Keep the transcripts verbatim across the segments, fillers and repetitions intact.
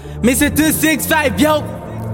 Mister two six five, yo.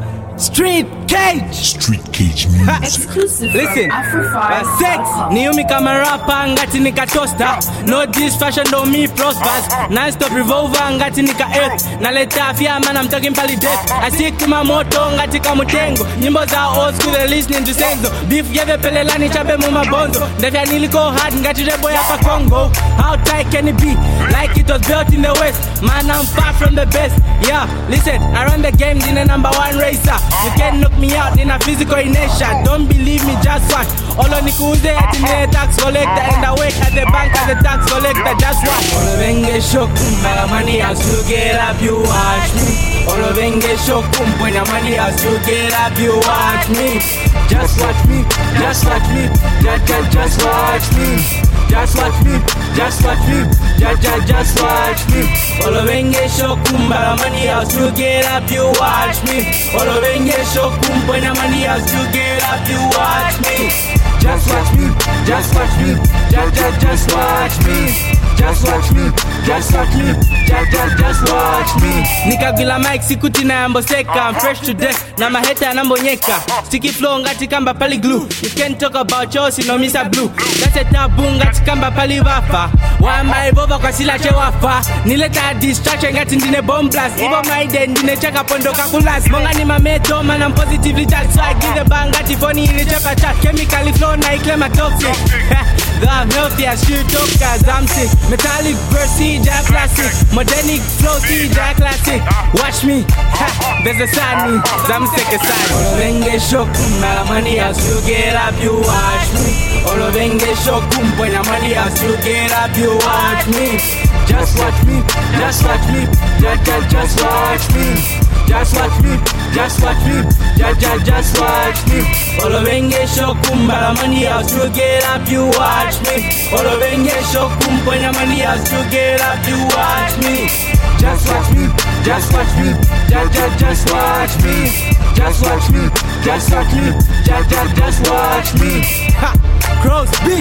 Street Cage. Street Cage music. Exclusive Listen, from Afrofi. sex niumi kama rapa ngati nika toaster. No this fashion don't me prospers. Non-stop revolver ngati nika F. Naleta afya man I'm talking pali death. I stick to my moto ngati kamutengo. Nyimbo za old school they listening to senzo. Beef geve pelelani chape muma bonzo. Ndefya niliko hard ngati rebo ya pa Congo. How tight can it be? Like it was built in the west. Man I'm far from the best. Yeah, listen, I run the game in a number one racer. You can't knock me out in a physical inertia. Don't believe me, just watch. All on the kuze at the tax collector and I wait at the bank as the tax collector. Just watch. All of Enge shokum, my money as you get up, you watch me. All of Enge shokum, when the money as you get up, you watch me. Just watch me, just watch me, just, just, just watch me. Just watch me, just watch me, just, just, just watch me. All of Enge shokum, my money as you get up, you watch me. All of Enge shokum, when the money as you get up, you watch me. Just watch me, just watch me, just, just, just watch me. Just watch me, just watch me, just, just, just watch me. Nikagila mic sikuti na amboseka. I'm fresh to death, na maheta anambonyeka. Sticky flow ngati kamba pali glue. You can't talk about yours, you know Mister Blue. That's a taboo ngati kamba pali wafa. Wamba ibova kwa sila che wafa. Nileta distraction ngati ndine bomb blast. Ivo maide ndine chaka pondo kakulas. Monga ni mameto, man I'm positively charged. So I give the bang ngati phony ili chepa chat. Chemically flow na iklema toxic. Though I'm healthy, I still talk cause I'm sick. Metallic verse, C J classic. Modernic flow, C J classic. Watch me, ha, there's a sign. I'm sick aside. All of Enge shokum, my money as you get up, you watch me. All of Enge shokum, when the money as you get up, you watch me. Just watch me, just watch me, just, just, just watch me. Just watch me, just watch me, just, just, just watch me. All of Enge shokum, but the money as you get up, you watch me. All of Enge shokum, when the money as you get up, you watch me. Just watch me, just watch me, just, just, just watch me. Just watch me, just watch me, just, just, just watch me. Ha, Cross B,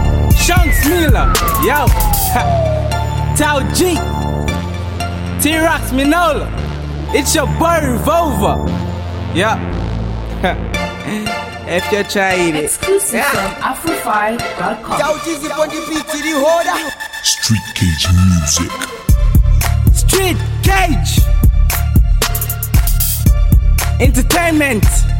Shanks Miller, yo, ha, Tao G, T-Rox Minola. It's your boy Revolver. Yeah. If you try it. Exclusive yeah. from Afrofi dot com. Street Cage music. Street Cage Entertainment.